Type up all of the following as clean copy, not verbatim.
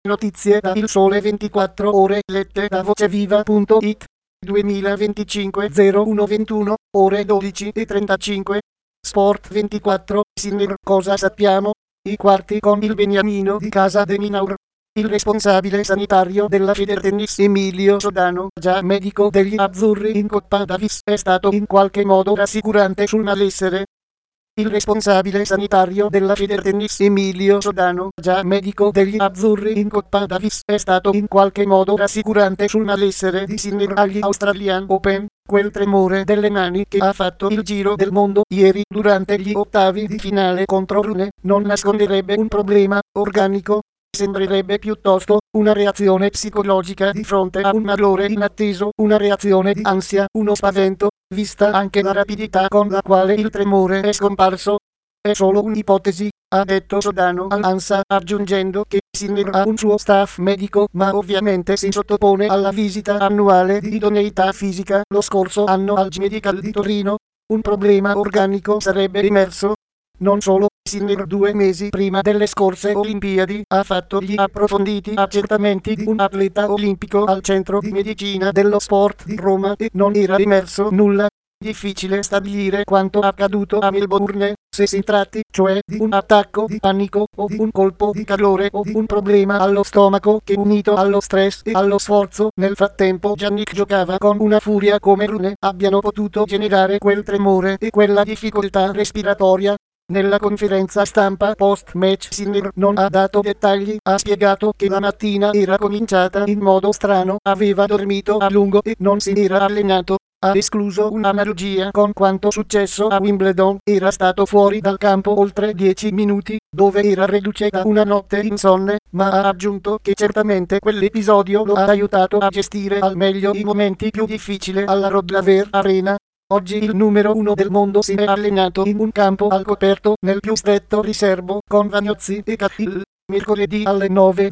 Notizie da Il Sole 24 Ore lette da voceviva.it 2025 0121 ore 12:35. Sport 24 Sinner, cosa sappiamo? I quarti con il beniamino di casa de Minaur. Il responsabile sanitario della Federtennis Emilio Sodano, già medico degli azzurri in Coppa Davis, è stato in qualche modo rassicurante sul malessere. Il responsabile sanitario della Federtennis Emilio Sodano, già medico degli azzurri in Coppa Davis, è stato in qualche modo rassicurante sul malessere di Sinner agli Australian Open, quel tremore delle mani che ha fatto il giro del mondo ieri durante gli ottavi di finale contro Rune, non nasconderebbe un problema organico. Sembrerebbe piuttosto una reazione psicologica di fronte a un malore inatteso, una reazione di ansia, uno spavento, vista anche la rapidità con la quale il tremore è scomparso. È solo un'ipotesi, ha detto Sodano all'ANSA, aggiungendo che Sinner ha un suo staff medico, ma ovviamente si sottopone alla visita annuale di idoneità fisica lo scorso anno al Medical di Torino. Un problema organico sarebbe emerso. Non solo, Sinner 2 mesi prima delle scorse Olimpiadi ha fatto gli approfonditi accertamenti di un atleta olimpico al centro di medicina dello sport di Roma e non era emerso nulla. Difficile stabilire quanto accaduto a Melbourne, se si tratti cioè di un attacco di panico o di un colpo di calore o di un problema allo stomaco che unito allo stress e allo sforzo nel frattempo Jannik giocava con una furia come Rune abbiano potuto generare quel tremore e quella difficoltà respiratoria. Nella conferenza stampa post-match Sinner non ha dato dettagli, ha spiegato che la mattina era cominciata in modo strano, aveva dormito a lungo e non si era allenato. Ha escluso un'analogia con quanto successo a Wimbledon, era stato fuori dal campo oltre 10 minuti, dove era reduce da una notte insonne, ma ha aggiunto che certamente quell'episodio lo ha aiutato a gestire al meglio i momenti più difficili alla Rod Laver Arena. Oggi il numero 1 del mondo si è allenato in un campo al coperto nel più stretto riservo con Vagnozzi e Cahill. Mercoledì alle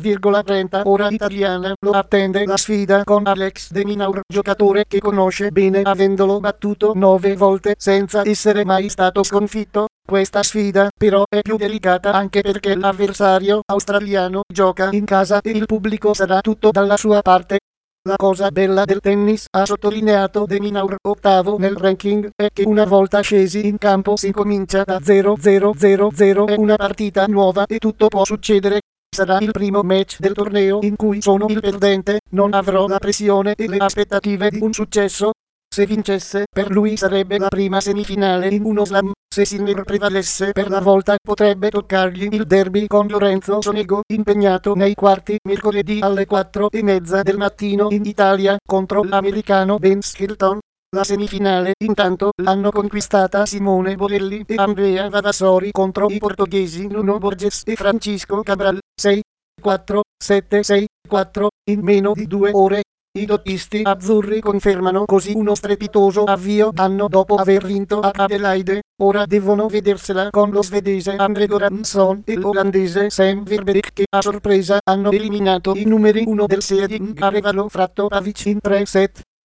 9:30 ora italiana lo attende la sfida con Alex de Minaur, giocatore che conosce bene avendolo battuto 9 volte senza essere mai stato sconfitto. Questa sfida però è più delicata anche perché l'avversario australiano gioca in casa e il pubblico sarà tutto dalla sua parte. La cosa bella del tennis, ha sottolineato de Minaur, ottavo nel ranking, è che una volta scesi in campo si comincia da 0-0-0-0, è una partita nuova e tutto può succedere. Sarà il primo match del torneo in cui sono il perdente, non avrò la pressione e le aspettative di un successo. Se vincesse, per lui sarebbe la prima semifinale in uno slam. Se Sinner prevalesse per la volta potrebbe toccargli il derby con Lorenzo Sonego, impegnato nei quarti mercoledì alle 4:30 del mattino in Italia contro l'americano Ben Skelton. La semifinale intanto l'hanno conquistata Simone Bolelli e Andrea Vavassori contro i portoghesi Nuno Borges e Francisco Cabral, 6-4, 7-6-4, in meno di 2 ore. I doppisti azzurri confermano così uno strepitoso avvio d'anno dopo aver vinto a Adelaide. Ora devono vedersela con lo svedese Andre Goranson e l'olandese Sam Verbeek che a sorpresa hanno eliminato i numeri 1 del seeding Arevalo Fratto Pavic in 3 set.